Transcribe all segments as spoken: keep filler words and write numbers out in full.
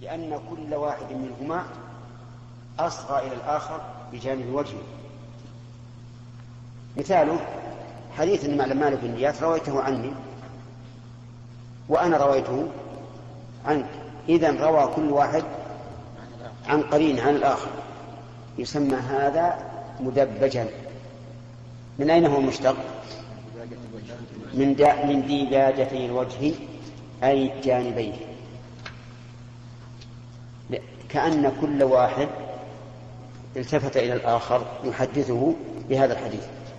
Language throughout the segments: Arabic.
لأن كل واحد منهما أصغى إلى الآخر بجانب وجهه. مثاله حديث الإمام مالك بن ديات رويته عني وأنا رويته عنك، إذن روى كل واحد عن قرين عن الآخر، يسمى هذا مدبجا. من أين هو مشتق؟ من, من ديباجتي الوجه أي جانبيه، كأن كل واحد التفت إلى الآخر يحدثه بهذا الحديث.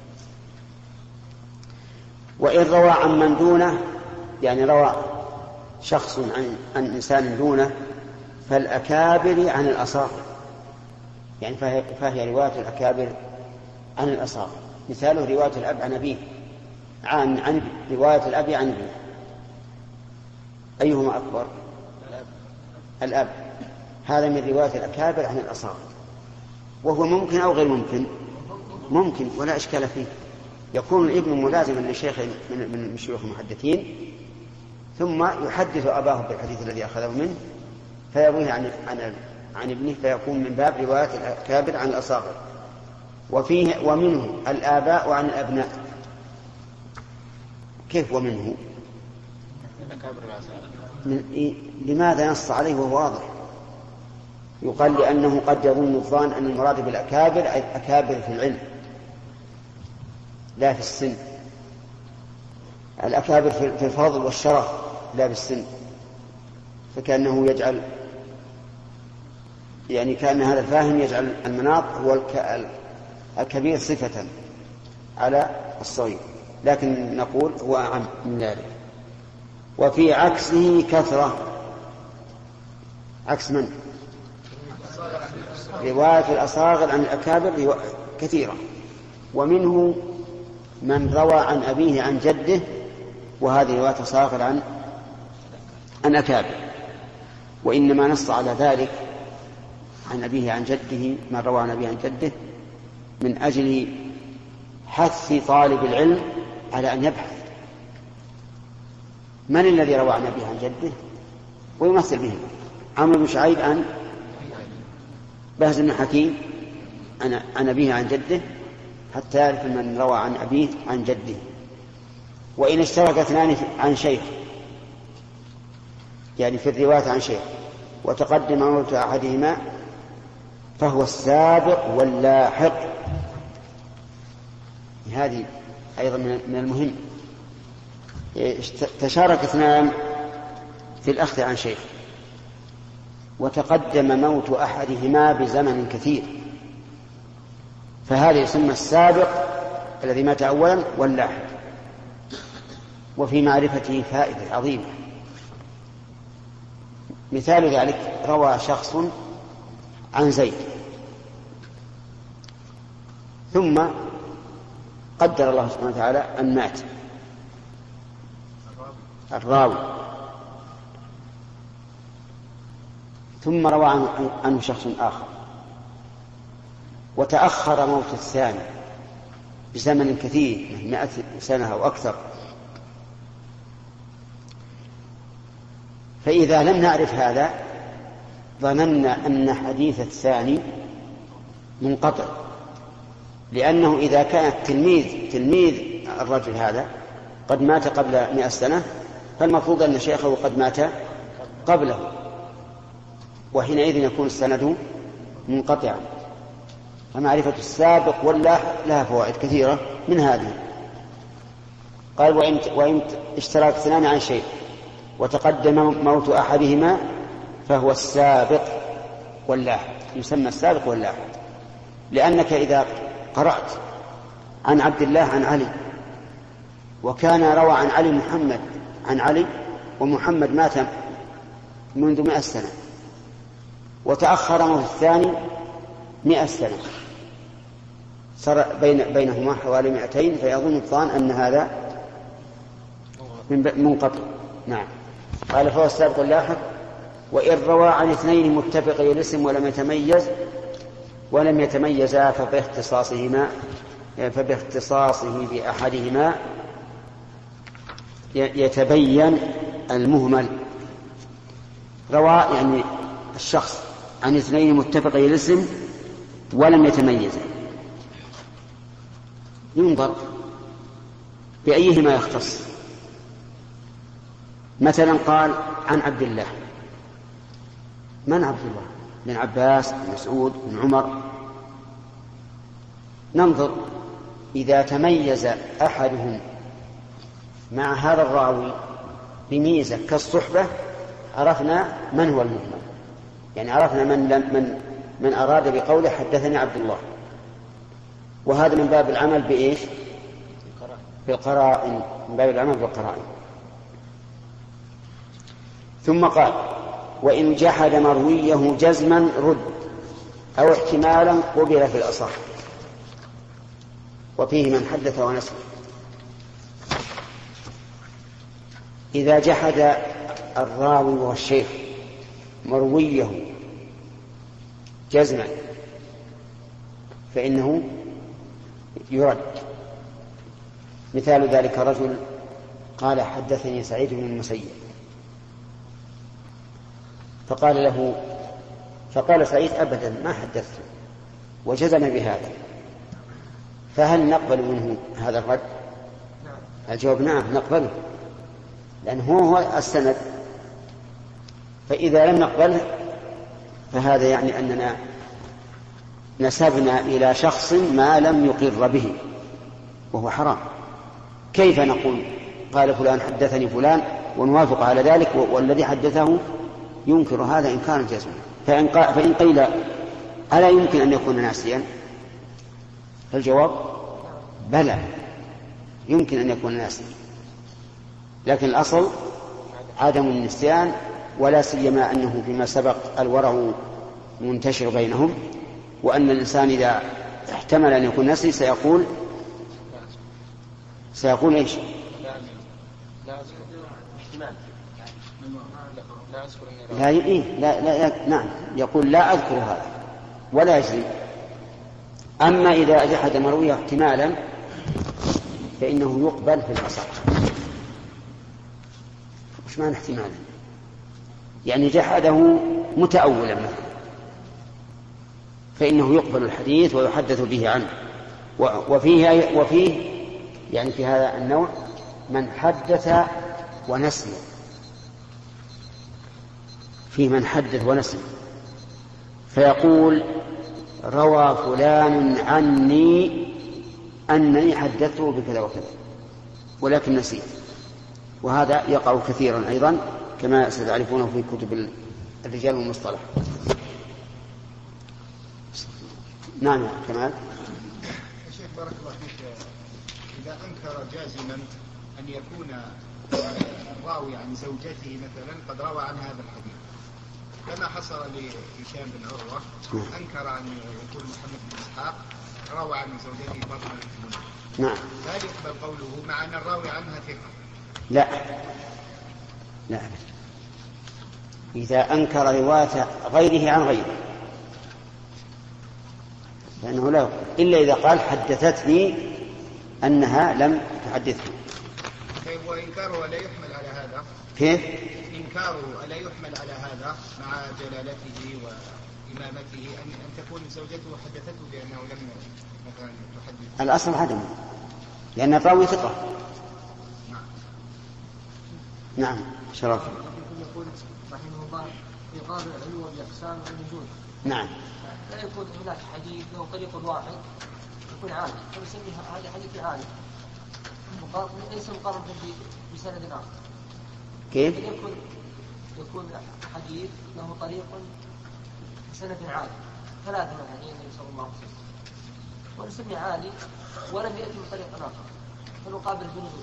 وإن روى عن من دونه، يعني روى شخص عن, عن إنسان دونه، فالأكابر عن الأصاغر، يعني فهي, فهي رواية الأكابر عن الأصاغر. مثاله رواية الأب عن أبيه، عن, عن رواية الأب عن أبيه، أيهما أكبر؟ الأب. الأب. هذا من رواية الأكابر عن الأصاغر، وهو ممكن أو غير ممكن؟ ممكن ولا إشكال فيه. يكون الابن ملازما لشيخ من شيوخ المحدثين ثم يحدث أباه بالحديث الذي أخذه منه فيرويه عن, عن, عن ابنه، فيكون من باب رواية الأكابر عن الأصاغر. وفيه ومنه الآباء عن الأبناء. كيف ومنه؟ من لماذا نص عليه وهو واضح؟ يقال لأنه قد يظن الظان أن المراد بالأكابر أي أكابر في العلم لا في السن، الأكابر في الفضل والشرف لا بالسن، فكأنه يجعل يعني كأن هذا الفاهم يجعل المناط هو الكبير صفة على الصغير، لكن نقول هو أعم من ذلك. وفي عكسه كثرة. عكس من؟ رواية الأصاغر عن الأكابر كثيرة. ومنه من روى عن أبيه عن جده، وهذه رواية الأصاغر عن عن أكابر، وإنما نص على ذلك عن أبيه عن جده، من روى عن أبيه عن جده من أجل حث طالب العلم على أن يبحث من الذي روى عن أبيه عن جده ويمثل به. عمرو بن شعيب عن بهز بن حكيم عن أبيه عن جده حتى يعرف من روى عن أبيه عن جده. وإن اشترك اثنان عن شيخ، يعني في الرواية عن شيخ، وتقدم موت أحدهما فهو السابق واللاحق. هذه أيضا من المهم. تشارك اثنان في الأخذ عن شيخ وتقدم موت أحدهما بزمن كثير، فهذا يسمى السابق الذي مات أولا واللاحق. وفي معرفته فائدة عظيمة. مثال ذلك روى شخص عن زيد ثم قدر الله سبحانه وتعالى أن مات الراوي، ثم روى عنه شخص آخر وتأخر موت الثاني بزمن كثير، مئة سنة أو أكثر. فإذا لم نعرف هذا ظننا أن حديث الثاني منقطع، لأنه إذا كان التلميذ تلميذ الرجل هذا قد مات قبل مئة سنة فالمفروض أن شيخه قد مات قبله، وحينئذ يكون السند منقطعا. فمعرفة السابق واللاحق لها فوائد كثيرة من هذه. قال وإن, وإن اشتراك اثنان عن شيء وتقدم موت أحدهما فهو السابق واللاحق، يسمى السابق واللاحق. لأنك إذا قرأت عن عبد الله عن علي وكان روى عن علي محمد عن علي، ومحمد مات منذ مئة سنة وتأخر موت الثاني مئة سنة، صار بين بينهما حوالي مئتين، فيظن الظان أن هذا منقطع. نعم. قال فهو السابق اللاحق. وإن روى عن اثنين متفقي الاسم ولم يتميز ولم يتميزا فباختصاصهما فباختصاصه بأحدهما يتبين المهمل. روى يعني الشخص عن اثنين متفقي الاسم ولم يتميزا ينظر بأيهما يختص. مثلا قال عن عبد الله، من عبد الله؟ بن عباس، بن مسعود، بن عمر. ننظر إذا تميز أحدهم مع هذا الراوي بميزة كالصحبة عرفنا من هو المهمل، يعني عرفنا من, من, من أراد بقوله حدثني عبد الله. وهذا من باب العمل بإيش؟ بالقرائن، من باب العمل بالقرائن. ثم قال وإن جحد مرويه جزما رد أو احتمالا قبل في الأصح. وفيه من حدث ونسى. إذا جحد الراوي والشيخ مرويه جزما فإنه يرد. مثال ذلك رجل قال حدثني سعيد بن المسيب، فقال له فقال سعيد أبدا ما حدثته وجزم بهذا، فهل نقبل منه هذا الرد؟ الجواب نعم نقبله، لأنه هو السند. فإذا لم نقبله فهذا يعني أننا نسبنا إلى شخص ما لم يقر به وهو حرام. كيف نقول قال فلان حدثني فلان ونوافق على ذلك والذي حدثه ينكر هذا إن كان جزما؟ فإن, فإن قيل ألا يمكن أن يكون ناسيا؟ فالجواب بلى يمكن أن يكون ناسيا، لكن الأصل عدم النسيان، ولا سيما أنه فيما سبق الورع منتشر بينهم، وأن الإنسان إذا احتمل أن يكون ناسي سيقول سيقول إيش؟ لا إيه لا لا نعم يقول لا أذكر هذا ولا يجري. أما إذا جحد مرويه احتمالا فإنه يقبل في الأصح. وش معنى احتمالا؟ يعني جحده متأولا مثلا فإنه يقبل الحديث ويحدث به عنه. وفيه وفيه يعني في هذا النوع من حدث ونسي، في من حدث ونسي فيقول روى فلان عني أنني حدثته بكذا وكذا ولكن نسيت. وهذا يقع كثيرا أيضا كما ستعرفونه في كتب الرجال والمصطلح. نعم يا كمال. شيخ بارك الله فيك، إذا أنكر جازما أن يكون الراوي عن زوجته مثلا قد روى عن هذا الحديث كما حصل لهشام بن عروة، أنكر أن يكون محمد بن إسحاق روى عن زوجته فاطمة بنت منى، نعم هل يقبل قوله مع أن الراوي عنها ثقة؟ لا لا إذا أنكر رواية غيره عن غيره لأنه لا إلا إذا قال حدثتني أنها لم تحدثني. طيب وإنكاره لا يحمل على هذا؟ كيف؟ إنكاره ألا يحمل على هذا مع جلالته وإمامته أن أن تكون زوجته حدثته بأنه لم مثلا تحدث؟ الأصل عدم، لأن الراوي ثقة. نعم. نعم شرف. يقول رحمه الله في قال العلو والإحسان والنزول. نعم. لا يكون هناك حديث له طريق واحد يكون عالي فنسميه هذا حديث عالي ليس مقارنة بسند آخر. كيف؟ يكون يكون حديث له طريق بسند عالي ثلاثة من حديث النبي صلى الله عليه وسلم ونسميه عالي ولم يأتي من طريق آخر فنقابل بنزول.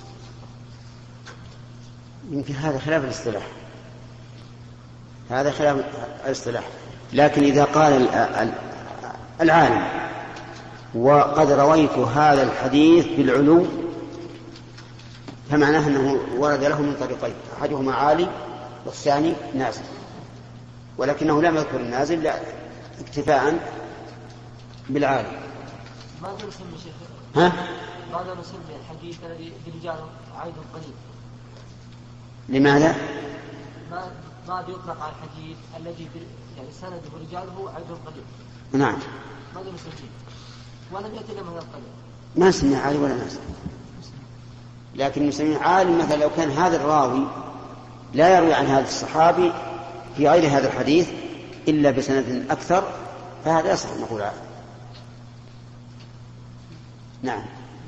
يمكن هذا خلاف الاصطلاح، هذا خلاف الاصطلاح. لكن إذا قال العالم وقد رويت هذا الحديث بالعلو فمعناه أنه ورد له من طريقين، أحدهما عالي والثاني نازل، ولكنه لم يذكر النازل لا اكتفاء بالعالي. ماذا نسمي شيخ؟ ها؟ ماذا نسمي الحديث الذي برجال عيد قليل؟ لماذا؟ ما بعد يطلق على الحديث الذي يعني سنده رجاله عدد قليل. نعم. ماذا نسميه؟ ولم يأتي لهم هذا القليل. ما نسميه عالم ولا ناس، لكن نسميه عالم مثلا لو كان هذا الراوي لا يروي عن هذا الصحابي في غير هذا الحديث إلا بسند أكثر فهذا يصح نقول عالم. نعم.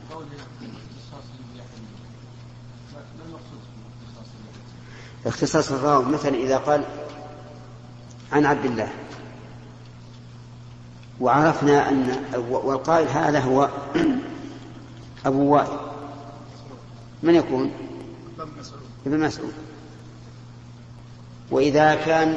اختصاص الراوي مثلا إذا قال عن عبد الله وعرفنا أن والقائل هذا هو أبو وائل، من يكون؟ ابن مسعود. وإذا كان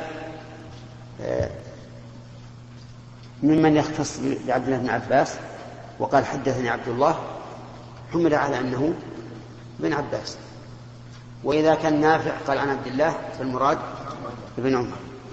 ممن يختص بعبد الله بن عباس وقال حدثني عبد الله حمل على أنه بن عباس. وإذا كان نافع قال عن عبد الله فالمراد ابن عمر.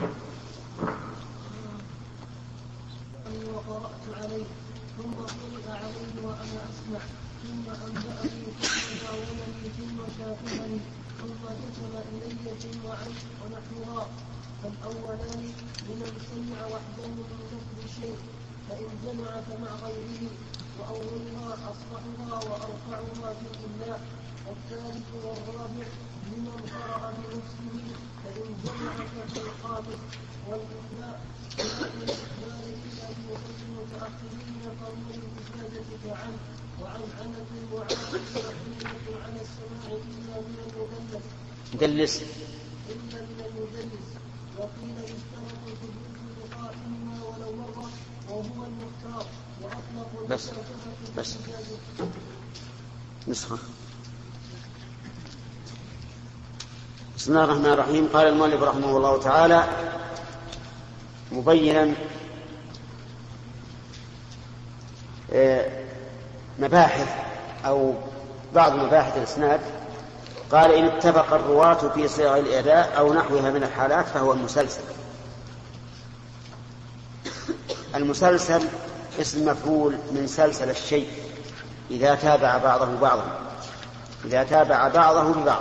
وقرأت عليه ثم قرئ عليه وأنا أسمع ثم أنبأني ثم داولني ثم شافعني ثم كتب إلي ثم عن ونحوها. فالأولان لمن سمع وحده من نفس شيء فإن جمع فمع غيره وأولها أصلحها وأرفعها في الإملاء. الثالث والرابع لمن قرأ بنفسه فإن جمع ففي الخامس. والإملاء من الإخبار إلى يحسن متأخرين قوم الإجازة كعن وعن عنة وعن وحيلة على السماع إلا من المدلس مدلس إلا من المدلس. وقيل يشترط ثبوت لقائهما ولو مرة وهو المختار وأطلق بس بس نسخة. بسم الله الرحمن الرحيم. قال المؤلف رحمه الله تعالى مبينا مباحث أو بعض مباحث الإسناد. قال إن اتفق الرواة في صيغ الإداء أو نحوها من الحالات فهو المسلسل. المسلسل اسم مفعول من سلسل الشيء إذا تابع بعضه بعضا إذا تابع بعضه ببعض.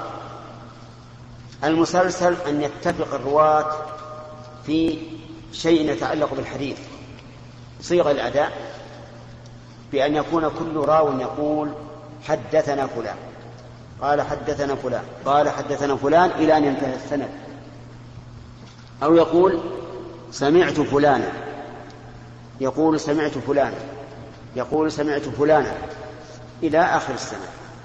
المسلسل أن يتفق الرواة في شيء يتعلق بالحديث صيغ الأداء بأن يكون كل راو يقول حدثنا فلان قال حدثنا فلان قال حدثنا فلان إلى أن ينتهي السند، أو يقول سمعت فلانا يقول سمعت فلانا يقول سمعت فلانا إلى آخر السند،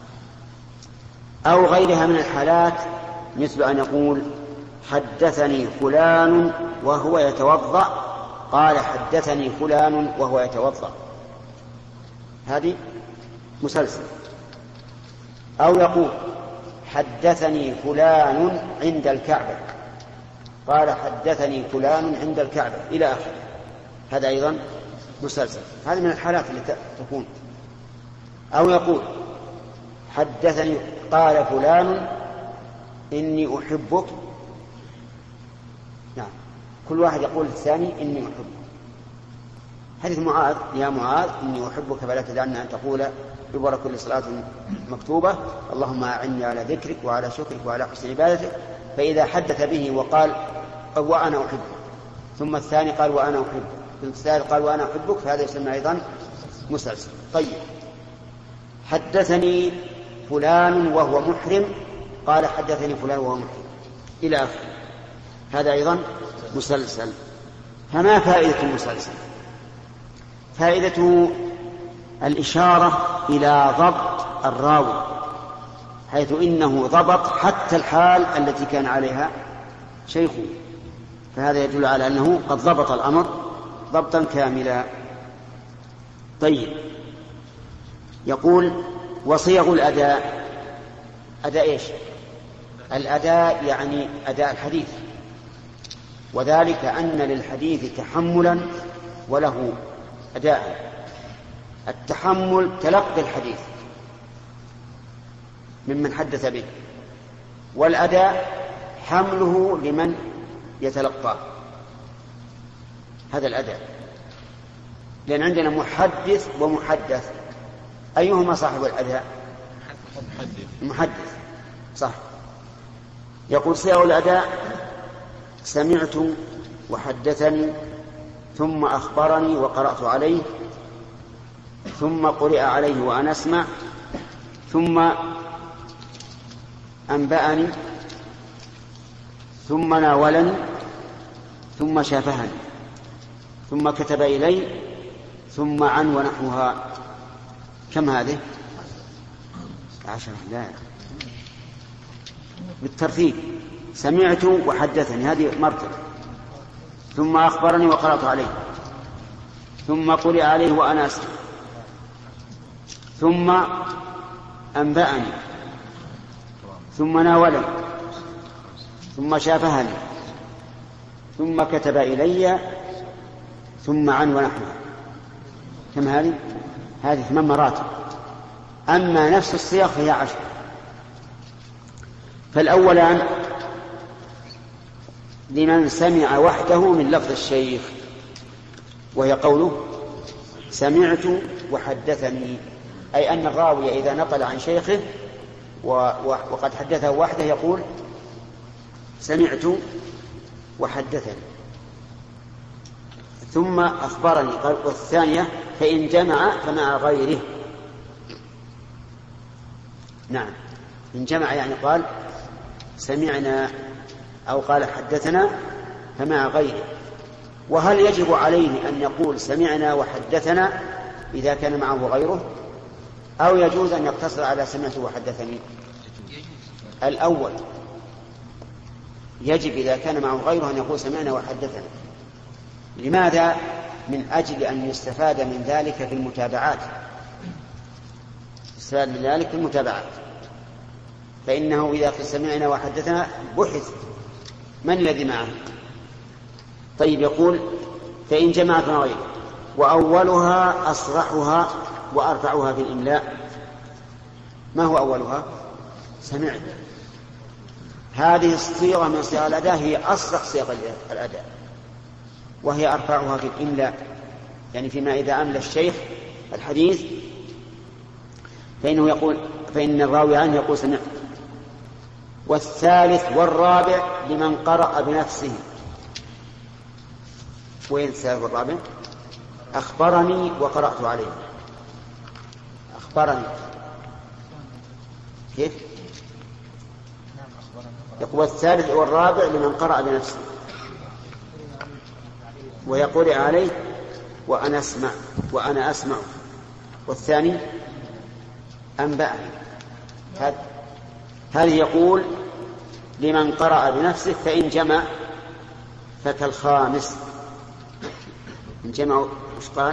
أو غيرها من الحالات مثل أن يقول حدثني فلان وهو يتوضأ قال حدثني فلان وهو يتوضأ، هذه مسلسل. أو يقول حدثني فلان عند الكعبة قال حدثني فلان عند الكعبة إلى آخره، هذا أيضا مسلسل. هذه من الحالات التي تكون. أو يقول حدثني قال فلان إني أحبك، نعم كل واحد يقول الثاني إني أحبك. حديث معاذ يا معاذ إني أحبك فلا تدعنا أن تقول دبر كل صلاة مكتوبة اللهم أعني على ذكرك وعلى شكرك وعلى حسن عبادتك. فإذا حدث به وقال وأنا أحبك ثم الثاني قال وأنا أحبك ثم الثالث قال وأنا أحبك فهذا يسمى أيضا مسلسل. طيب حدثني فلان وهو محرم قال حدثني فلان وهو محرم إلى آخره، هذا أيضا مسلسل. فما فائدة المسلسل؟ فائدته الإشارة إلى ضبط الراوي حيث إنه ضبط حتى الحال التي كان عليها شيخه، فهذا يدل على أنه قد ضبط الأمر ضبطا كاملا. طيب يقول وصيغ الأداء. أداء إيش؟ الأداء يعني أداء الحديث، وذلك أن للحديث تحملا وله أداء. التحمل تلقي الحديث ممن حدث به، والأداء حمله لمن يتلقاه، هذا الأداء. لأن عندنا محدث ومحدث، أيهما صاحب الأداء؟ المحدث، صح. يقول صيغ الأداء سمعت وحدثني ثم أخبرني وقرأت عليه ثم قرئ عليه وأنا أسمع ثم أنبأني ثم ناولني ثم شافهني ثم كتب إلي ثم عن ونحوها. كم هذه؟ عشرة. لا بالترتيب. سمعت وحدثني هذه مرتبة، ثم أخبرني وقرأت عليه، ثم قرئ عليه وأنا أسمع، ثم أنبأني، ثم ناولني، ثم شافهني، ثم كتب إلي، ثم عن ونحوها. كم هذه؟ هذه ثمان مراتب. أما نفس السياق فهي عشر. فالأولان لمن سمع وحده من لفظ الشيخ، وهي قوله سمعت وحدثني، أي أن الراوي إذا نقل عن شيخه وقد حدثه وحده يقول سمعت وحدثني. ثم أخبرني. والثانية فإن جمع فمع غيره. نعم، إن جمع يعني قال سمعنا أو قال حدثنا فمع غيره. وهل يجب عليه أن يقول سمعنا وحدثنا إذا كان معه غيره، أو يجوز أن يقتصر على سمعت وحدثني؟ الأول يجب إذا كان معه غيره أن يقول سمعنا وحدثنا. لماذا؟ من أجل أن يستفاد من ذلك في المتابعات. يستفاد من ذلك في المتابعات، فإنه إذا سمعنا وحدثنا بحث من الذي معه. طيب، يقول فإن جمعت مع غيره، وأولها أصرحها وأرفعها في الإملاء. ما هو أولها؟ سمعت. هذه الصيغة من صيغ الأداء هي أصرح صيغ الأداء، وهي أرفعها في الإملاء، يعني فيما إذا أملى الشيخ الحديث فإنه يقول فإن الراوي عنه يقول سمعت. والثالث والرابع لمن قرأ بنفسه. وين الثالث والرابع؟ أخبرني وقرأت عليه. أخبرني كيف؟ يقول الثالث والرابع لمن قرأ بنفسه ويقول عليه وأنا أسمع وأنا أسمع. والثاني أنبأني. هذه يقول لمن قرأ بنفسه. فإن جمع فكالخامس. إن جمع وش قال؟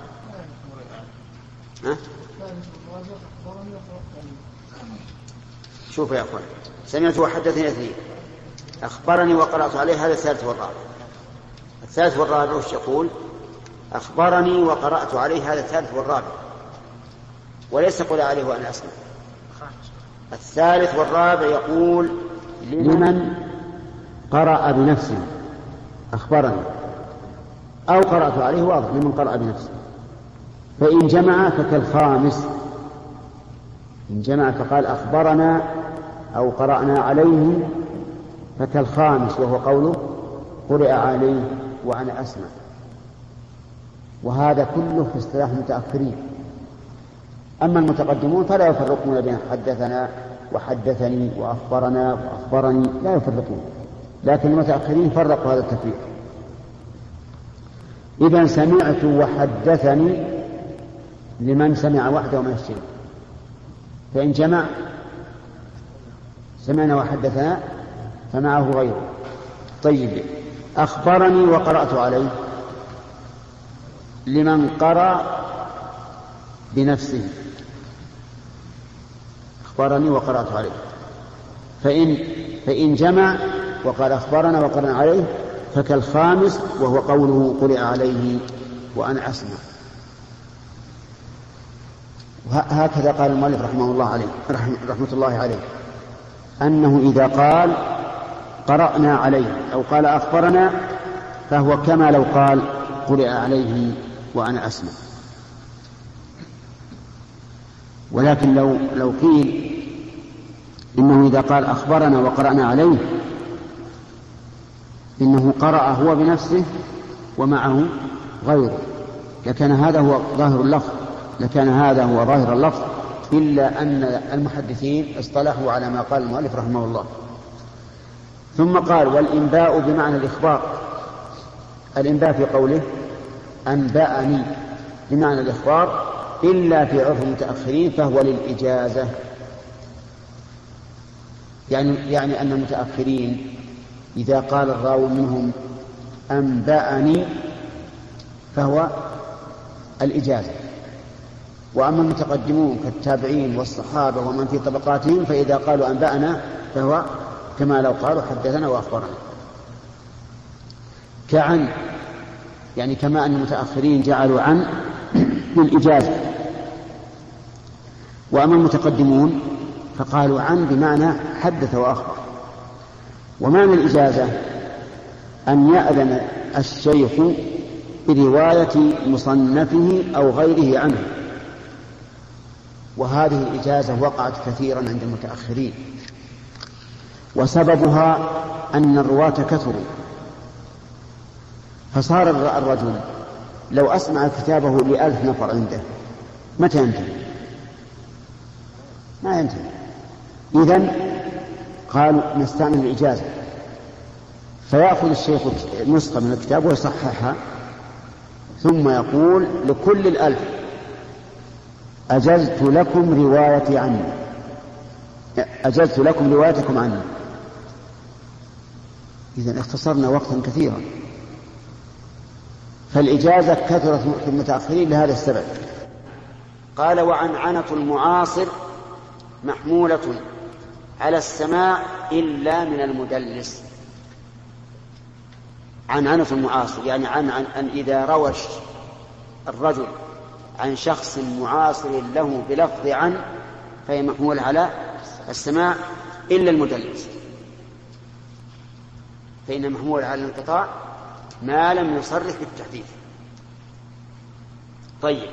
ها؟ شوف يا أخوان، سمعت وحدثني اثنين، أخبرني وقرأت عليه، هذا الثالث والرابع. الثالث والرابع وش يقول؟ أخبرني وقرأت عليه، هذا الثالث والرابع، وليس قل عليه وأنا أسمع. الثالث والرابع يقول لمن قرأ بنفسه أخبرني، أو قرأت عليه واضح لمن قرأ بنفسه. فإن جمع فكالخامس. إن جمع فقال أخبرنا أو قرأنا عليه فكالخامس، وهو قوله قرئ عليه وأنا أسمع. وهذا كله في اصطلاح المتأخرين. أما المتقدمون فلا يفرقون بين حدثنا وحدثني وأخبرنا وأخبرني، لا يفرقون. لكن المتأخرين فرقوا هذا التفريق. إذن سمعت وحدثني لمن سمع وحده من الشيء. فإن جمع سمعنا وحدثنا فمعه غيره. طيب، أخبرني وقرأت عليه لمن قرأ بنفسه. أخبرني وقرأت عليه. فإن, فإن جمع وقال أخبرنا وقرأنا عليه فكالخامس، وهو قوله قرئ عليه وأنا أسمع. هكذا قال المؤلف رحمه الله عليه رحمة الله عليه، أنه إذا قال قرأنا عليه أو قال أخبرنا فهو كما لو قال قرئ عليه وأنا أسمع. ولكن لو لو قيل إنه إذا قال أخبرنا وقرأنا عليه إنه قرأ هو بنفسه ومعه غيره لكان هذا هو ظاهر اللفظ لكان هذا هو ظاهر اللفظ إلا أن المحدثين اصطلحوا على ما قال المؤلف رحمه الله. ثم قال والإنباء بمعنى الإخبار. الإنباء في قوله أنبأني بمعنى الإخبار إلا في عرف المتأخرين فهو للإجازة. يعني, يعني أن المتأخرين إذا قال الراوي منهم أنبأني فهو الإجازة، وأما المتقدمون كالتابعين والصحابة ومن في طبقاتهم فإذا قالوا أنبأنا فهو كما لو قالوا حدثنا وأخبرنا. كعن يعني كما أن المتأخرين جعلوا عن للإجازة، وأما المتقدمون فقالوا عن بمعنى حدث وأخبر. ومعنى الإجازة أن يأذن الشيخ برواية مصنفه أو غيره عنه، وهذه الإجازة وقعت كثيرا عند المتأخرين، وسببها أن الرواة كثروا، فصار الرجل لو أسمع كتابه لألف نفر عنده متى ينتهي؟ ما ينتهي. إذن قالوا نستعمل الإجازة، فيأخذ الشيخ نسخة من الكتاب ويصححها ثم يقول لكل الألف أجزت لكم روايتي عني، أجزت لكم روايتكم عني. إذن اختصرنا وقتا كثيرا. فالإجازة كثرت في المتأخرين لهذا السبب. قال وعنعنة المعاصر محمولة على السماع إلا من المدلس. عنعنة المعاصر يعني عن, عن أن إذا روى الرجل عن شخص معاصر له بلفظ عن فهي محمول على السماع إلا المدلس، فإن محمول على الانقطاع ما لم يصرح بالتحديث. طيب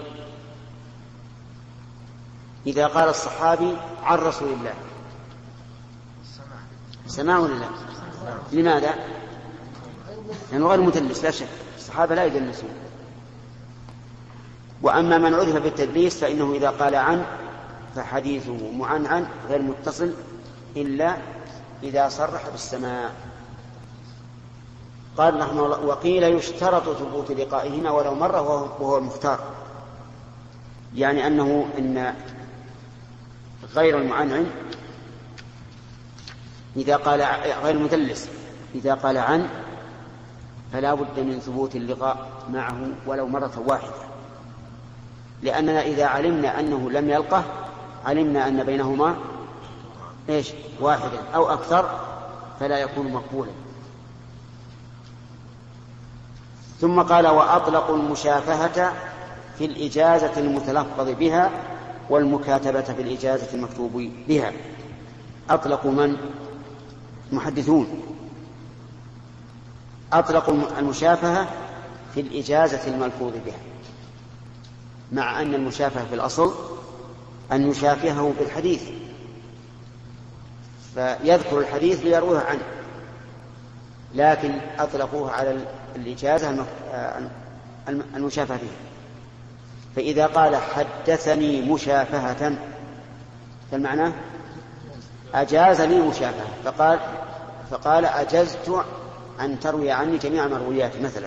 إذا قال الصحابي عن رسول الله سماع ولا لا؟ لماذا؟ لأنه غير مدلس لا شك، الصحابة لا يدلسون. وأما من عرف بالتدليس فإنه إذا قال عن فحديثه معنعن غير متصل إلا إذا صرح بالسماع. قال رحمه الله وقيل يشترط ثبوت لقائهما ولو مرة وهو المختار، يعني أنه إن غير المعنعن إذا قال غير المدلس إذا قال عن فلا بد من ثبوت اللقاء معه ولو مرة واحدة، لأننا إذا علمنا أنه لم يلقه علمنا أن بينهما إيش واحدا أو أكثر فلا يكون مقبولا. ثم قال وأطلقوا المشافهة في الإجازة المتلفظ بها والمكاتبة في الإجازة المكتوب بها. أطلقوا من؟ محدثون أطلقوا المشافهة في الإجازة الملفوظ بها، مع أن المشافهة في الأصل أن يشافهه بالحديث فيذكر الحديث ليروه عنه، لكن أطلقوه على الإجازة المشافهة فيها. فإذا قال حدثني مشافهة فالمعنى أجاز لي مشافهة، فقال فقال أجزت أن تروي عني جميع مرويات. مثلا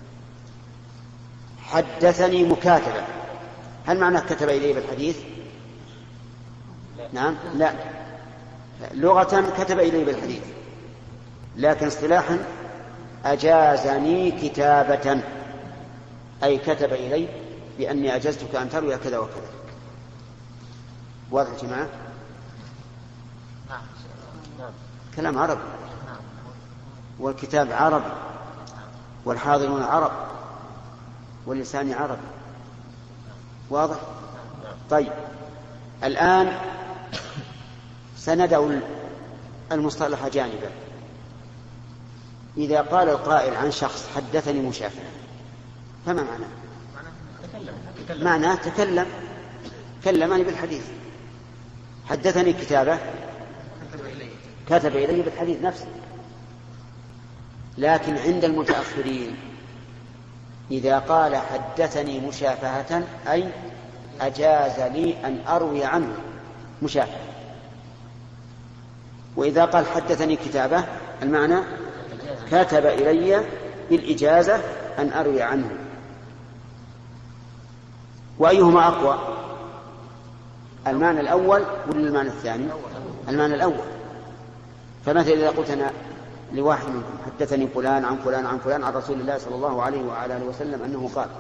حدثني مكاتبة، هل معنى كتب إليه بالحديث؟ نعم لا، لغة كتب إليه بالحديث، لكن اصطلاحا أجازني كتابة أي كتب إلي بأني أجزتك أن تروي كذا وكذا. واضح يا جماعة؟ كلام عربي والكتاب عربي والحاضرون عرب واللسان عربي. واضح؟ طيب الآن سندع المصطلح جانبا. إذا قال القائل عن شخص حدثني مشافهة فما معناه؟ معناه تكلم كلمني بالحديث. حدثني كتابة كتب إلي بالحديث نفسه. لكن عند المتأخرين إذا قال حدثني مشافهة أي أجاز لي أن أروي عنه مشافهة، وإذا قال حدثني كتابة المعنى كتب إلي بالإجازة أن أروي عنه. وأيهما أقوى، المعنى الأول ولا المعنى الثاني؟ المعنى الأول. فمثلا إذا قلت أنا لواحد منكم حدثني فلان عن فلان عن فلان عن رسول الله صلى الله عليه وعلى آله وسلم أنه قال،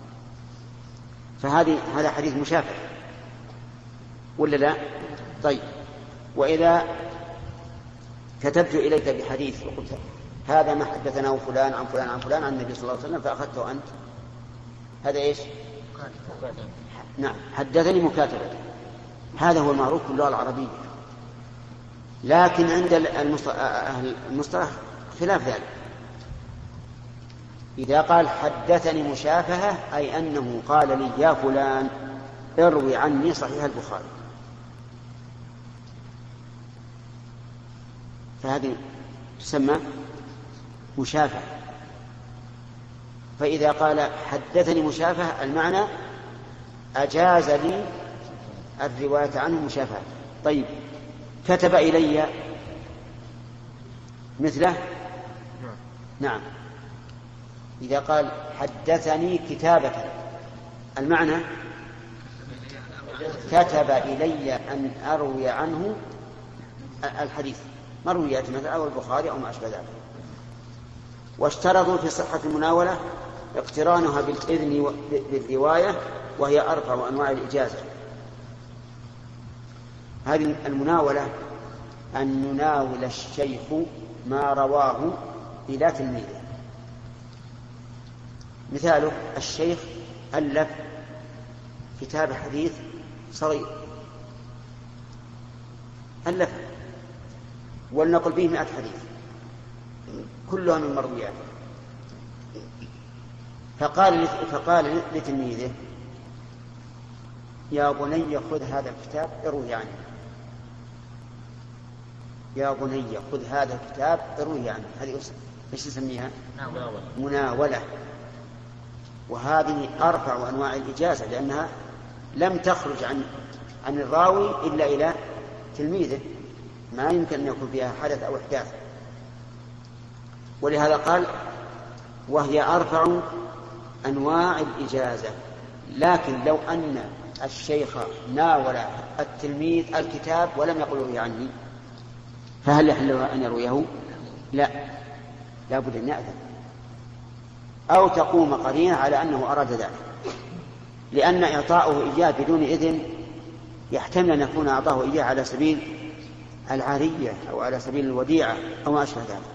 فهذه هذا حديث مشافه ولا لا؟ طيب، وإذا كتبت إليك بحديث وقلت هذا ما حدثناه فلان عن فلان عن فلان عن النبي صلى الله عليه وسلم فأخذته أنت، هذا إيش؟ نعم، حدثني مكاتبة، هذا هو المعروف في اللغة العربية. لكن عند أهل المصطلح خلاف ذلك، إذا قال حدثني مشافهة أي أنه قال لي يا فلان اروي عني صحيح البخاري، فهذه تسمى مشافهة. فإذا قال حدثني مشافهة المعنى أجاز لي الرواية عنه مشافهة. طيب، كتب إلي مثله؟ نعم، إذا قال حدثني كتابة المعنى كتب إلي أن أروي عنه الحديث مرويات مثل أو البخاري أو ما أشبه ذلك. واشترطوا في صحة المناولة اقترانها بالإذن بالرواية، وهي أرفع أنواع الإجازة. هذه المناولة أن يناول الشيخ ما رواه إلى تلميذه. مثاله الشيخ ألف كتاب حديث صغير ألف ولنقل به مئة حديث كلها من مرويات، فقال فقال لتلميذه يا بني خذ هذا الكتاب اروي عنه، يا بني خذ هذا الكتاب اروي عنه. هذه ايش نسميها؟ مناولة. وهذه أرفع أنواع الإجازة، لأنها لم تخرج عن عن الراوي إلا إلى تلميذه، ما يمكن أن يكون فيها حدث أو إحداث. ولهذا قال وهي أرفع أنواع الإجازة. لكن لو أن الشيخ ناول التلميذ الكتاب ولم يقل روي عني فهل يحل أن يرويه؟ لا، لا بد أن يأذن أو تقوم قرينة على أنه أراد ذلك، لأن إعطاؤه إياه بدون إذن يحتمل أن يكون أعطاه إياه على سبيل العارية أو على سبيل الوديعة أو ما أشبه ذلك.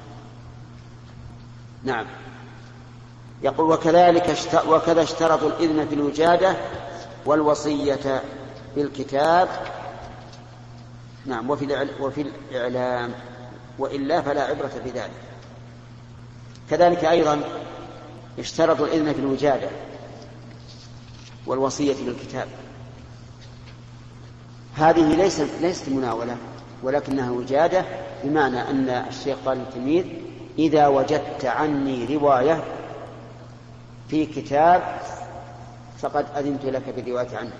نعم، يقول وكذلك وكذا اشترطوا الإذن في الوجادة والوصية بالكتاب. نعم، وفي وفي الإعلام، وإلا فلا عبرة بذلك. كذلك أيضا اشترطوا الإذن في الوجادة والوصية بالكتاب. هذه ليست ليست مناولة ولكنها وجادة، بمعنى أن الشيخ قال للتلميذ إذا وجدت عني رواية في كتاب فقد أذنت لك بالرواية عنه.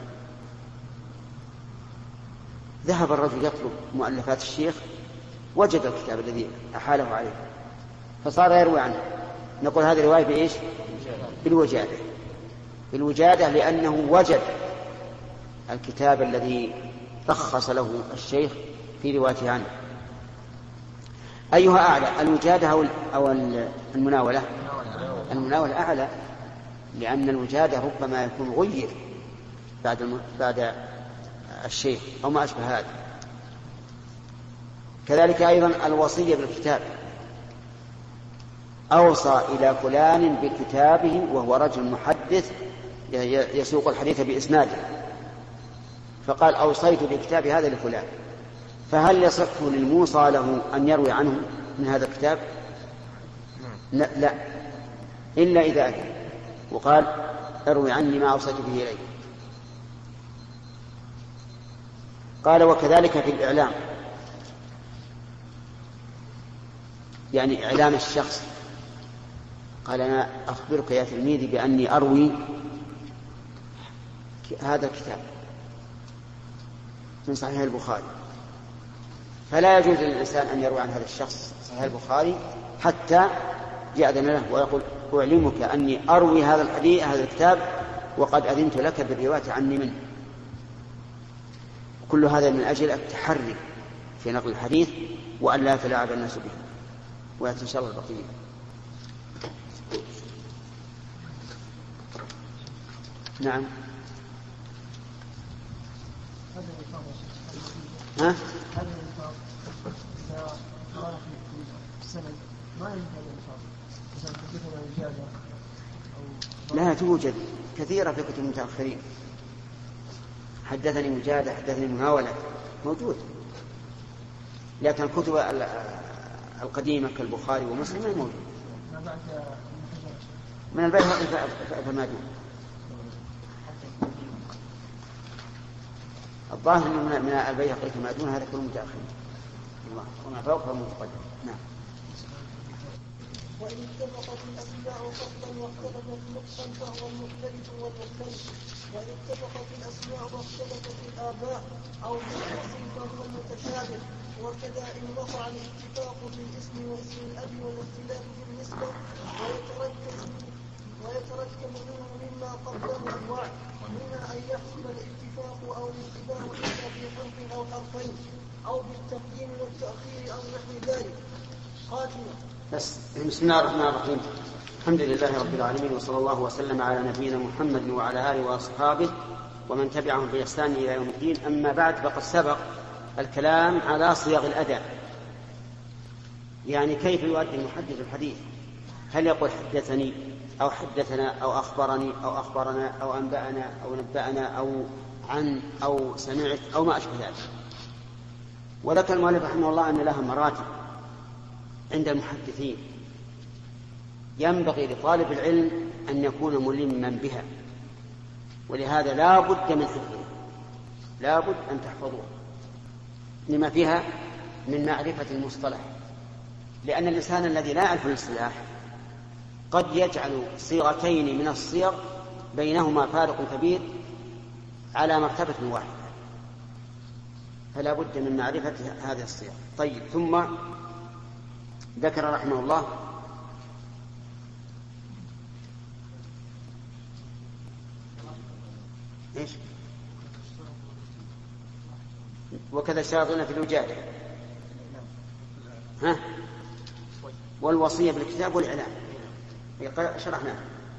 ذهب الرجل يطلب مؤلفات الشيخ وجد الكتاب الذي أحاله عليه فصار يروي عنه. نقول هذه رواية بإيش؟ بالوجادة. بالوجادة لأنه وجد الكتاب الذي رخص له الشيخ في روايته عنه. أيها أعلى، الوجادة أو المناولة؟ المناولة أعلى، لأن الوجادة ربما يكون غير بعد بعد الشيخ أو ما أشبه هذا. كذلك أيضا الوصية بالكتاب، أوصى إلى فلان بكتابه وهو رجل محدث يسوق الحديث بإسناده، فقال أوصيت بكتاب هذا لفلان، فهل يصح للموصى له أن يروي عنه من هذا الكتاب؟ لا, لا. إلا إذا أتى وقال اروي عني ما أوصيت به إليك. قال وكذلك في الإعلام، يعني إعلام الشخص قال أنا أخبرك يا تلميذي بأني أروي هذا الكتاب من صحيح البخاري، فلا يجوز للإنسان أن يروي عن هذا الشخص صحيح البخاري حتى يأذن له ويقول أعلمك أني أروي هذا الحديث هذا الكتاب وقد أذنت لك بالرواية عني منه. كل هذا من أجل التحري في نقل الحديث وأن لا يتلاعب الناس به. ويأتي إن شاء الله البقية. نعم. ها؟ هذا الإنفاق إذا قال في السند ما ينفع الإنفاق إذا حدثنا وجادة أو لا توجد كثيرة في كتب المتأخرين. حدثني مجادة حدثني مناولة موجود، لكن الكتب القديمة كالبخاري ومسلم ما موجود. ما بعد من البيهقي فما دون. الظاهر من البيهقي فما دون هذا كله متأخرين. الله وما فوق فمتقدم. نعم. وإن اتفقت الأسماء خطا واختلفت نطقا فهو المختلف والمختلف، وإن اتفقت الأسماء واختلفت الآباء أو بالنص فهو المتشابه. وكذا إن وقع الاتفاق في الاسم واسم الأب والاختلاف في النسبة ويتركز ويتركب منه مما قبله أنواع، منها أن يحصل الاتفاق أو الانتباه إلا في حرف أو حرفين أو بالتقديم والتأخير أو نحو ذلك. خاتمة. بس بسم الله الرحمن الرحيم. الحمد لله رب العالمين وصلى الله وسلم على نبينا محمد وعلى آله وأصحابه ومن تبعهم بإحسان إلى يوم الدين. أما بعد، فقد سبق الكلام على صيغ الأداء، يعني كيف يؤدي المحدث الحديث، هل يقول حدثني أو حدثنا أو أخبرني أو أخبرنا أو أنبأنا أو نبأنا أو عن أو سمعت أو ما أشبه ذلك. وذكر المؤلف رحمه الله أن لها مراتب عند المحدثين، ينبغي لطالب العلم أن يكون ملما بها، ولهذا لا بد من حفظه، لا بد أن تحفظوه لما فيها من معرفة المصطلح، لأن الإنسان الذي لا يعرف الاصطلاح قد يجعل صيغتين من الصيغ بينهما فارق كبير على مرتبة واحدة، فلا بد من معرفة هذه الصيغ. طيب، ثم ذكر رحمه الله إيش؟ وكذا اشترطنا في الوجادة، ها؟ والوصية بالكتاب والإعلام شرحنا.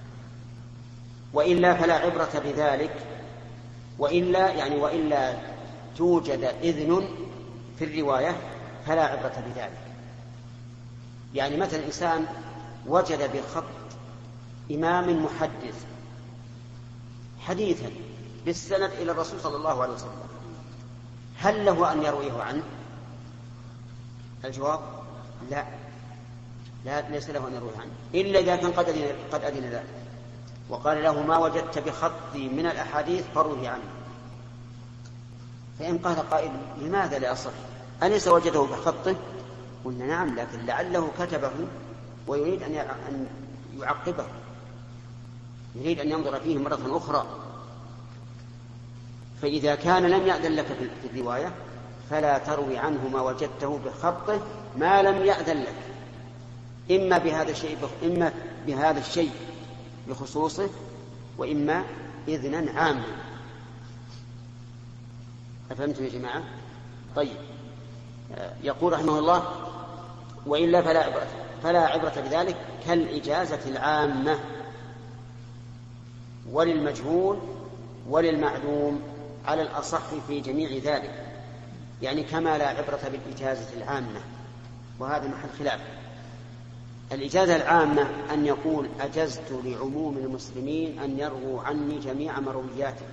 وإلا فلا عبرة بذلك، وإلا يعني وإلا توجد إذن في الرواية فلا عبرة بذلك. يعني مثلا إنسان وجد بخط إمام محدث حديثا بالسند إلى الرسول صلى الله عليه وسلم، هل له أن يرويه عنه؟ الجواب لا، لا ليس له أن يرويه عنه إلا إذا كان قد أذن, قد أذن ذلك وقال له ما وجدت بخطي من الأحاديث فروه عنه. فإن قال قائل لماذا لا أصح؟ أليس وجده بخطه؟ قلنا نعم، لكن لعله كتبه ويريد أن يعقبه، يريد أن ينظر فيه مرة أخرى. فإذا كان لم يأذن لك في الرواية فلا تروي عنه ما وجدته بخطه ما لم يأذن لك، إما بهذا الشيء إما بهذا الشيء بخصوصه، وإما إذنا عاما. أفهمتم يا جماعة؟ طيب، يقول رحمه الله وإلا فلا عبرة, فلا عبرة بذلك كالإجازة العامة وللمجهول وللمعلوم على الأصح في جميع ذلك، يعني كما لا عبرة بالإجازة العامة، وهذا محل خلاف. الإجازة العامة أن يقول أجزت لعموم المسلمين أن يرووا عني جميع مروياتي،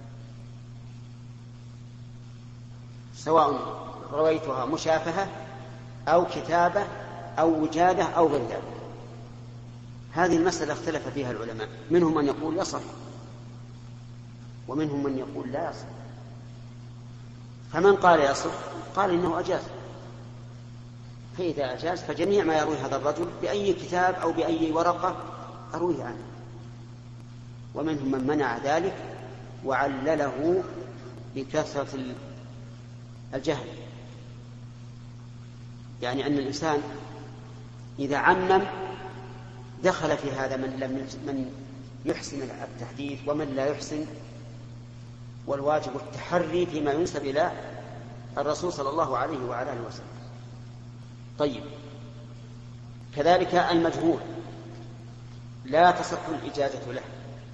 سواء رويتها مشافهة أو كتابة أو وجادة أو غير ذلك. هذه المسألة اختلف فيها العلماء، منهم من يقول يصح ومنهم من يقول لا يصح. فمن قال يصح قال إنه أجاز، فإذا أجاز فجميع ما يروي هذا الرجل بأي كتاب أو بأي ورقة أرويه عنه. ومنهم من منع ذلك وعلله بكثرة الجهل، يعني أن الإنسان إذا عمم دخل في هذا من لم من يحسن التحديث ومن لا يحسن، والواجب التحري فيما ينسب إلى الرسول صلى الله عليه وعلى آله وسلم. طيب، كذلك المجهول لا تصح الإجازة له.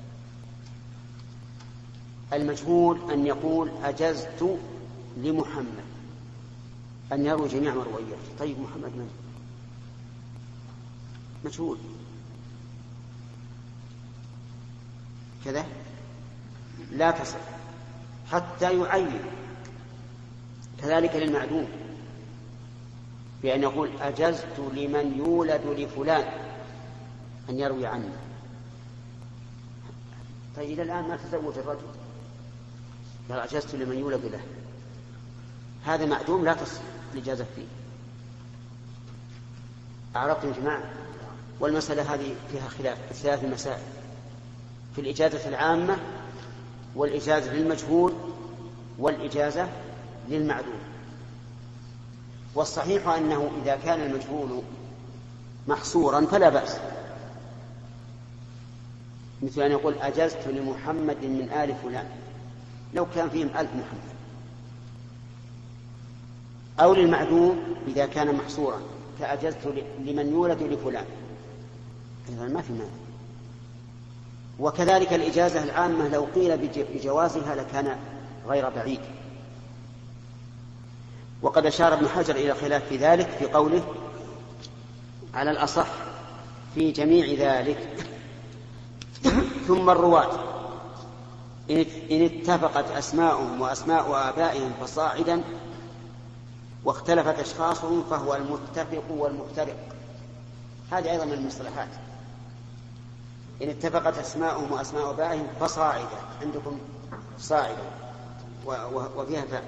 المجهول أن يقول أجزت لمحمد أن يروي جميع مروياته. طيب محمد من؟ مجهول كذا لا تصح حتى يعين. كذلك للمعدوم بأن يقول أجزت لمن يولد لفلان أن يروي عنه. طيب إلى الآن ما تزوج الرجل، قال أجزت لمن يولد له، هذا معدوم لا تصح الإجازة فيه. أعرفتم يا جماعة؟ والمسألة هذه فيها خلاف في ثلاث مسائل: في الإجازة العامة، والإجازة للمجهول، والإجازة للمعدوم. والصحيح أنه إذا كان المجهول محصورا فلا بأس، مثل أن يقول أجزت لمحمد من آل فلان لو كان فيهم ألف محمد. أو للمعدوم إذا كان محصورا كأجزت لمن يولد لفلان، إذا ما في مانع. وكذلك الإجازة العامة لو قيل بجوازها لكان غير بعيد. وقد أشار ابن حجر إلى خلاف في ذلك في قوله على الأصح في جميع ذلك. ثم الرواة إن اتفقت أسماؤهم وأسماء آبائهم فصاعدا واختلفت أشخاصهم فهو المتفق والمفترق. هذه أيضا من المصطلحات. إن اتفقت أسماؤهم وأسماء آبائهم فصاعدا، عندكم صاعدا وفيها فاء.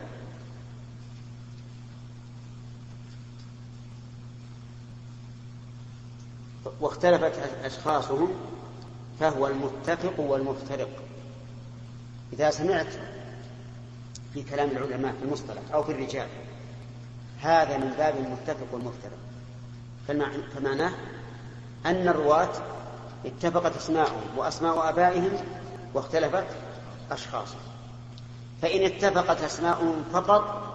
واختلفت أشخاصهم فهو المتفق والمفترق. إذا سمعت في كلام العلماء في المصطلح أو في الرجال هذا من باب المتفق والمفترق، فمعناه أن الرواة اتفقت أسماءهم وأسماء آبائهم واختلفت أشخاصهم. فإن اتفقت أسماءهم فقط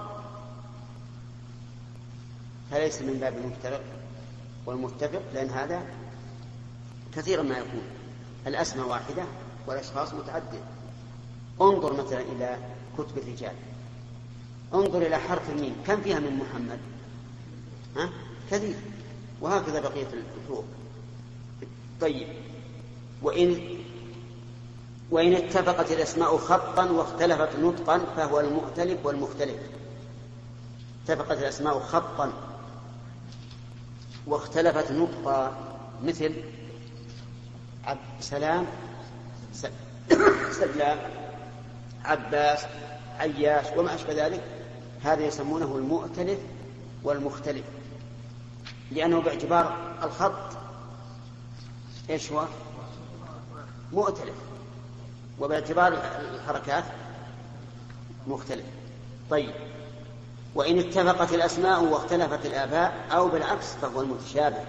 فليس من باب المفترق والمتفق، لأن هذا كثيرا ما يكون الأسماء واحدة والأشخاص متعدد. انظر مثلا إلى كتب الرجال، انظر إلى حرف الميم كم فيها من محمد؟ ها؟ كثير. وهكذا بقية الحروف. طيب، وإن وإن اتفقت الأسماء خطا واختلفت نطقا فهو المؤتلف والمختلف. اتفقت الأسماء خطا واختلفت نطقا، مثل عبد سلام سلام، عباس، عياش وما أشبه ذلك، هذا يسمونه المؤتلف والمختلف، لأنه باعتبار الخط إيش هو؟ مؤتلف، وباعتبار الحركات مختلف. طيب، وإن اتفقت الأسماء واختلفت الآباء أو بالعكس فهو المتشابه.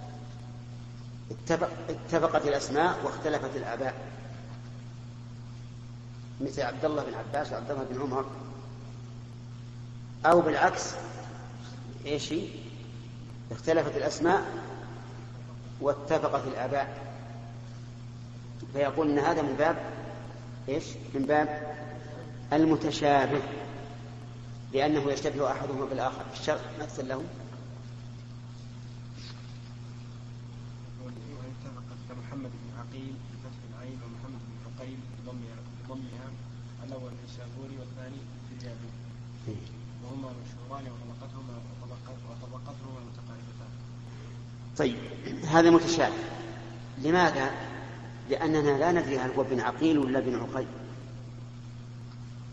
اتفقت الأسماء واختلفت الآباء، مثل عبد الله بن عباس وعبد الله بن عمر، أو بالعكس إيش؟ اختلفت الأسماء واتفقت الآباء، فيقول إن هذا من باب إيش؟ من باب المتشابه، لأنه يشتبه أحدهما بالآخر. الشرع مثل له محمد بن عقيل بفتح العين ومحمد بن عقيل بضمها، الأول النيسابوري والثاني الفريابي، وهما مشهوران وطبقتهما وطبقتهما متقاربتان. طيب، هذا متشابه. لماذا؟ لأننا لا ندري هل هو بن عقيل ولا بن عقيل،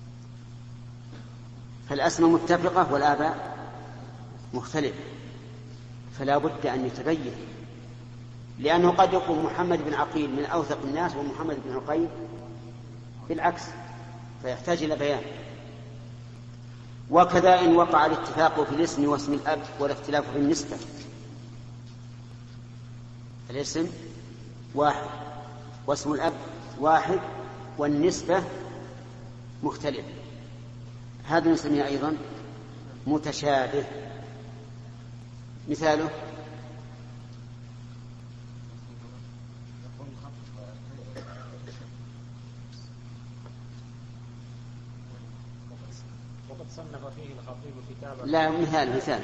فالأسماء متفقة والآباء مختلف. فلا بد أن يتبين، لأنه قد يكون محمد بن عقيل من أوثق الناس ومحمد بن عقيل بالعكس، فيحتاج إلى بيان. وكذا إن وقع الاتفاق في الاسم واسم الأب والاختلاف في النسبة، الاسم واحد واسم الأب واحد والنسبة مختلفة، هذا نسميه أيضا متشابه. مثاله وقد صنف فيه الخطيب كتابا. لا، مثال مثال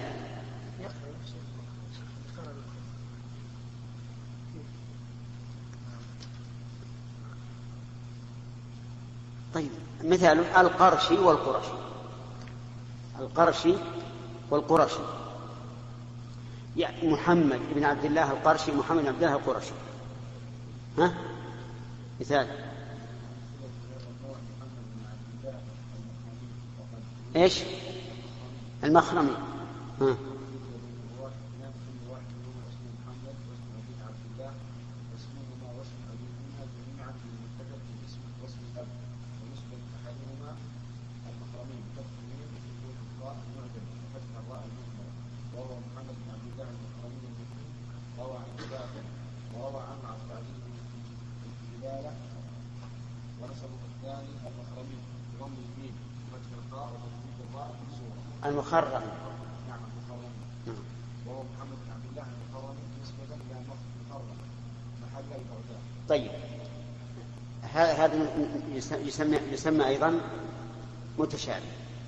طيب، مثال القرشي والقرشي، القرشي والقرشي، يعني محمد بن عبد الله القرشي، محمد بن عبد الله القرشي. ها مثال ايش؟ المخرمي. ها المخرم. وهو محمد بن عبد الله المخرم نسبة إلى مخرم محل البغداد. طيب، هذا يسمى يسمى أيضا متشابه،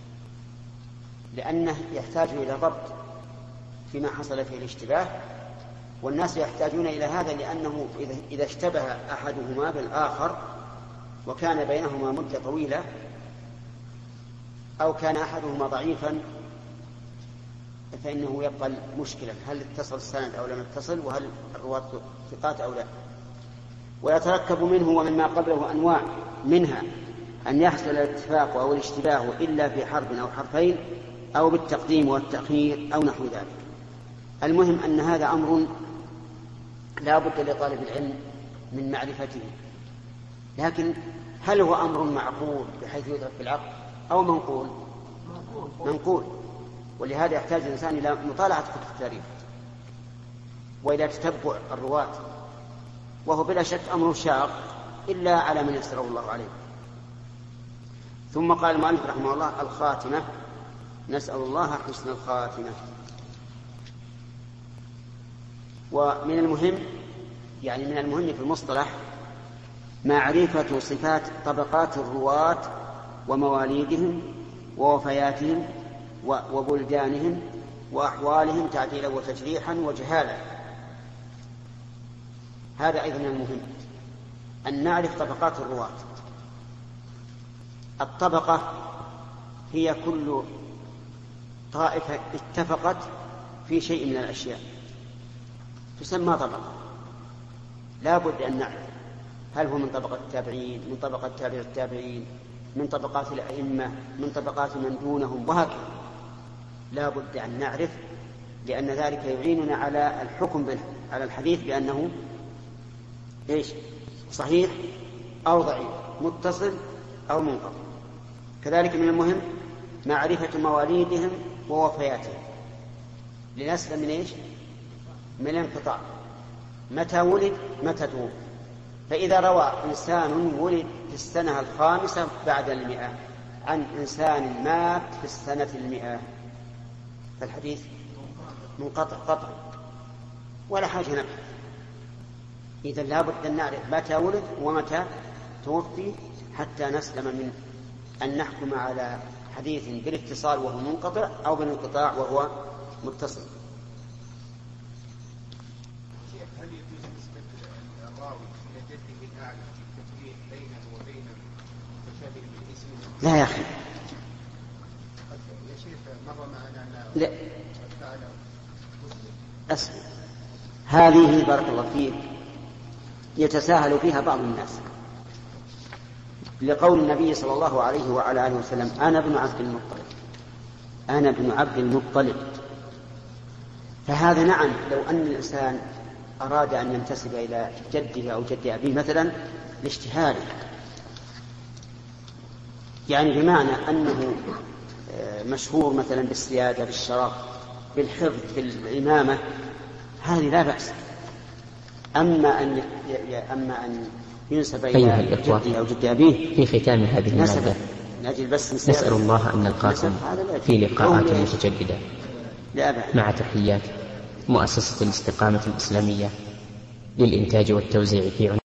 لأنه يحتاج إلى ضبط فيما حصل فيه الاشتباه، والناس يحتاجون إلى هذا، لأنه إذا اشتبه أحدهما بالآخر وكان بينهما مدة طويلة أو كان أحدهما ضعيفا فإنه يبقى مشكلة، هل اتصل السند أو لم يتصل، وهل الرواة ثقات أو لا. ويتركب منه ومما قبله أنواع، منها أن يحصل الاتفاق أو الاشتباه إلا في حرف أو حرفين أو بالتقديم والتأخير أو نحو ذلك. المهم أن هذا أمر لا بد لطالب العلم من معرفته، لكن هل هو أمر معقول بحيث يدرك بالعقل أو منقول؟ منقول. ولهذا يحتاج الإنسان إلى مطالعة كتب التاريخ وإلى تتبع الرواة، وهو بلا شك أمر شاق إلا على من يسره الله عليه. ثم قال المؤلف رحمه الله: الخاتمة، نسأل الله حسن الخاتمة. ومن المهم يعني من المهم في المصطلح معرفة صفات طبقات الرواة ومواليدهم ووفياتهم وبلدانهم وأحوالهم تعديلا وتجريحا وجهالا. هذا أيضا المهم، أن نعرف طبقات الرواة. الطبقة هي كل طائفة اتفقت في شيء من الأشياء تسمى طبقة. لا بد أن نعرف هل هو من طبقة التابعين، من طبقة تابع التابعين، من طبقات الأئمة، من طبقات من دونهم، وهكذا. لا بد أن نعرف، لأن ذلك يعيننا على الحكم على الحديث بأنه إيش؟ صحيح أو ضعيف، متصل أو منقطع. كذلك من المهم معرفة مواليدهم ووفياتهم لنسلم من إيش؟ من الانقطاع. متى ولد متى توفي. فإذا روى إنسان ولد في السنة الخامسة بعد المئة عن إنسان مات في السنة المئة فالحديث منقطع قطع ولا حاجة نبحث. إذا لا بد أن نعرف متى ولد ومتى توفي حتى نسلم من أن نحكم على حديث بالاتصال وهو منقطع أو بالانقطاع وهو متصل. هل يجوز نسبة الراوي إلى جده الأعلى في التفريق بينه وبين المتشابه بالاسم؟ لا يا أخي، يا شيخ مر معنا لا أسمع، هذه بارك الله فيك يتساهل فيها بعض الناس، لقول النبي صلى الله عليه وعلى آله وسلم: أنا ابن عبد المطلب، أنا ابن عبد المطلب. فهذا نعم لو أن الإنسان أراد أن ينتسب إلى جده أو جد أبيه مثلا لاشتهاره، يعني بمعنى أنه مشهور مثلا بالسيادة بالشرف بالحفظ بالإمامة، هذه لا بأس. أما أن أما أن ينسب إلى جده أو جد أبيه في ختام هذه المادة نسأل الله أن نلقاكم في لقاءات متجددة مع تحيات مؤسسة الاستقامة الإسلامية للإنتاج والتوزيع في